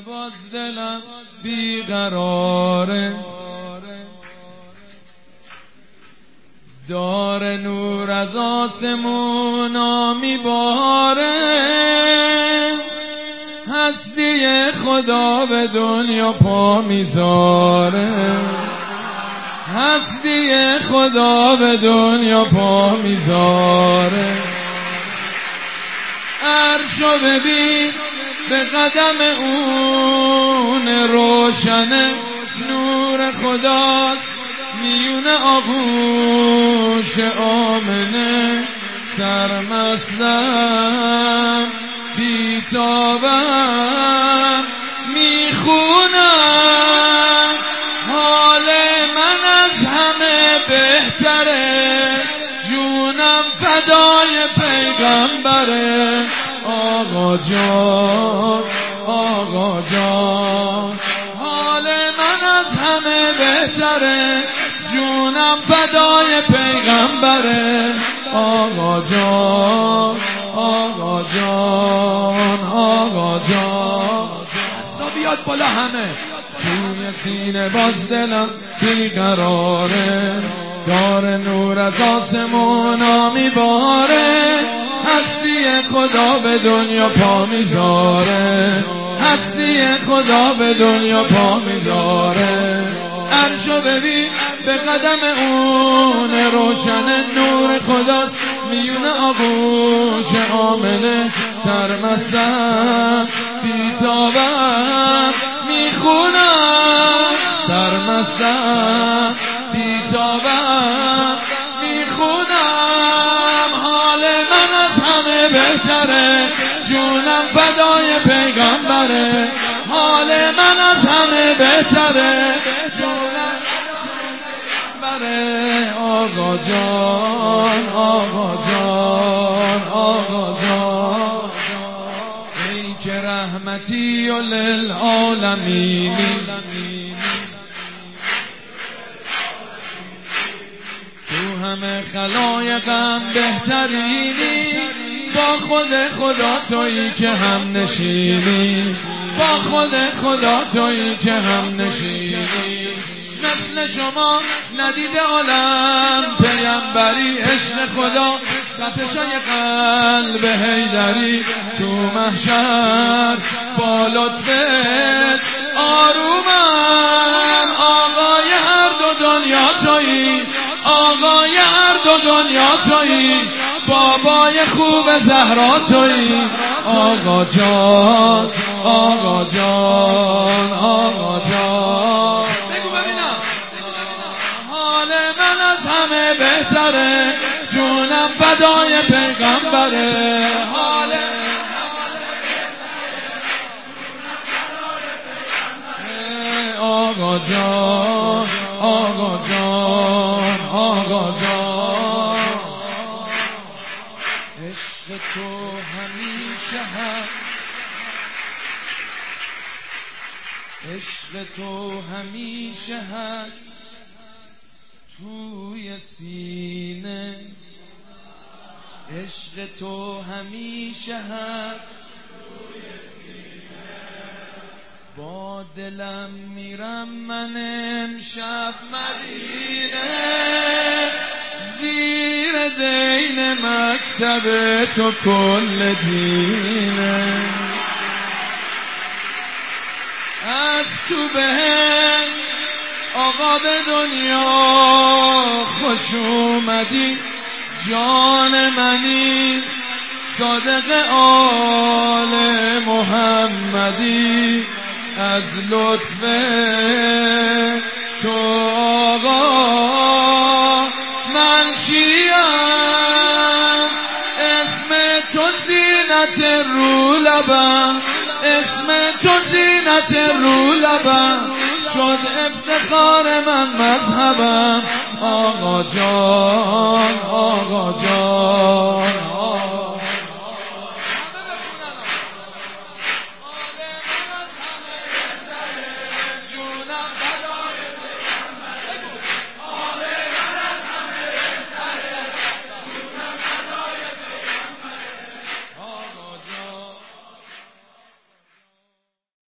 باز دلم بیقراره، دار نور از آسمونا میباره، هستی خدا به دنیا پا میذاره، هستی خدا به دنیا پا میذاره. عرشو ببین به قدم اون روشنه، نور خداست میون آغوش آمنه. سرمستم بیتابم میخونم، حال من از همه بهتره، جونم فدای پیغمبره. آقا جان آقا جان، حال من از همه بهتره، جونم فدای پیغمبره. آقا جان آقا جان آقا جان، دستا بیاد بالا همه. توی سینه باز دلم بیقراره، دار نور از آسمونا میباره، هستی خدا به دنیا پا میذاره، هستی خدا به دنیا پا میذاره. عرشو ببین به قدم اون روشن، نور خداست میون آغوش آمنه. سرمستم بیتابم میخونم، سرمستم بیتابم میخونم، حال من از همه بهتره، جونم فدای پیغمبره. حال من از همه بهتره، جونم پیغمبره. آقا جان آقا جان آقا جان، ای که رحمتی و للعالمینی، تو همه خلایقم بهترینی، با خود خدا تویی که هم نشینی، با خود خدا تویی که هم نشینی. مثل شما ندید عالم پیمبری، عشق خدا تپشای قلب حیدری. تو محشر با لطفت آرومم، آقای هر دو دنیا تویی، آقای هر دو دنیا تویی، بابای خوب زهرا تویی. آقا جان آقا جان آقا جان، بگو ببینم. حال من از همه بهتره، جونم فدای پیغمبره. حال آقا جان آقا جان آقا جان، عشق تو همیشه هست، عشق تو همیشه هست توی سینه، عشق تو همیشه هست توی سینه. با دلم میرم من امشب مدینه، زیر دین مکتب تو کل دینه. از تو بهشت آقا به دنیا خوش اومدی، جان منی صادق آل محمدی. از لطف تو آقا من شیعم، اسم تو زینت رو لبم، اسم تو زینت رو لبم، شد افتخار من مذهبم. آقا جان آقا جان